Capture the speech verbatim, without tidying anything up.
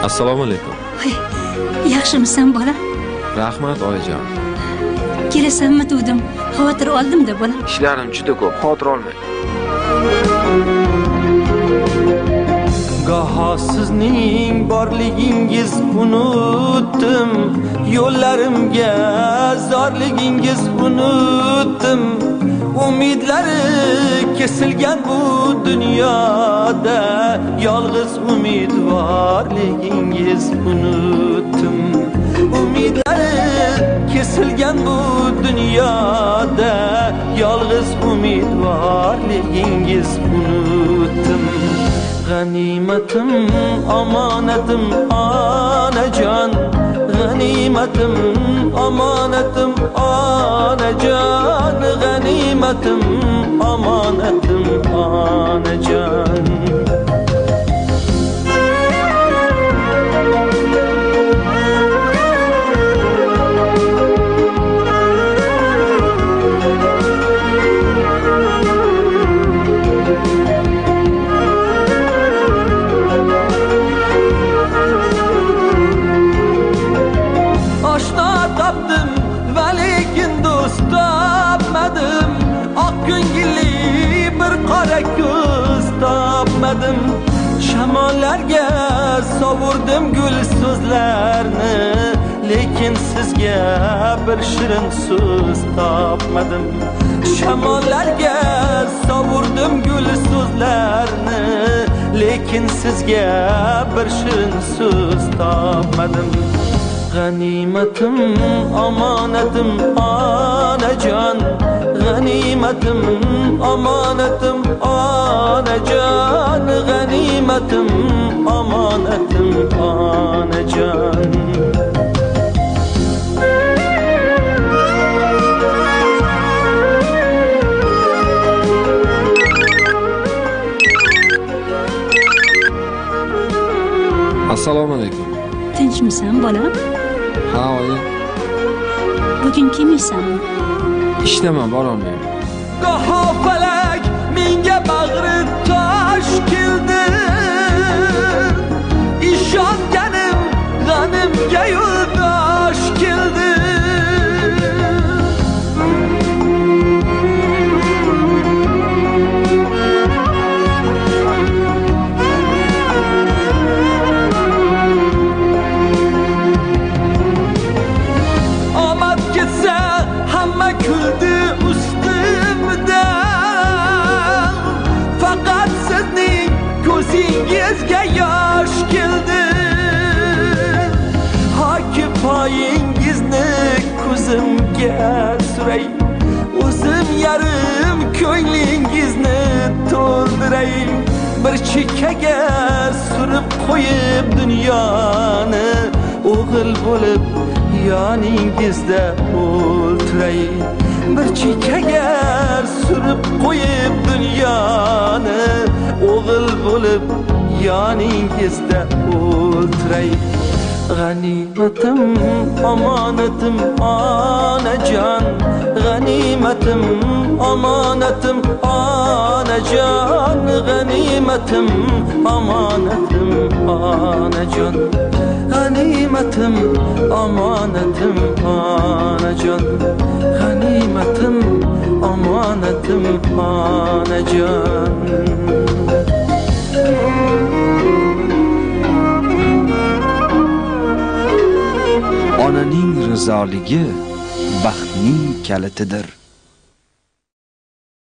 Assalomu alaykum. Voy, yaxshimisan bola? Rahmat oyijon. Kelasanmi dedim. Xavotir oldim-da bola. Ishlarim juda ko'p, xavotir olmang. Goho sizning borligingiz unutdim, yo'llarimga zorligingiz unutdim. Umidlari kesilgan bu dunyoda yolg'iz umidvorligingiz unutdim. Umidlari kesilgan bu dunyoda yolg'iz umidvorligingiz unutdim. G'animatim, omonatim, onajon. G'animatim, omonatim, onajon. G'animatim, omonatim, onajon. Shamollarga sovurdim gul so'zlarni, lekin sizga bir shirin so'z topmadim. Shamollarga sovurdim gul so'zlarni, lekin sizga bir shirin so'z topmadim. G'animatim, omonatim, onajon. G'animatim, omonatim, onajon. G'animatim, omonatim, onajon. Assalomu alaykum. Tinchmisan bola? Ha, oyi. Bugun kelmaysanmi? Ishdaman, borolmayman. Goho falak menga bag'ri tosh keldi. Ishonganim g'animga yo'ldosh keldi. Omad ketsa hamma kuldi ustimda. Faqat sizning ko'zingizga yosh keldi. Hoki poyingizni ko'zimga suray, o'zim yarim ko'nglingizni to'ldiray. Bir chekkaga surib qo'yib dunyoni, o'g'il bo'lib yoningizda o'ltiray. Bir chekkaga surib qo'yib dunyoni, o'g'il bo'lib yoningizda o'ltiray. G'animatim, omonatim, onajon. G'animatim, omonatim, onajon. G'animatim, omonatim, onajon. G'animatim, omonatim, onajon. G'animatim, omonatim, onajon. Onaning rizoligi baxtning kalitidir.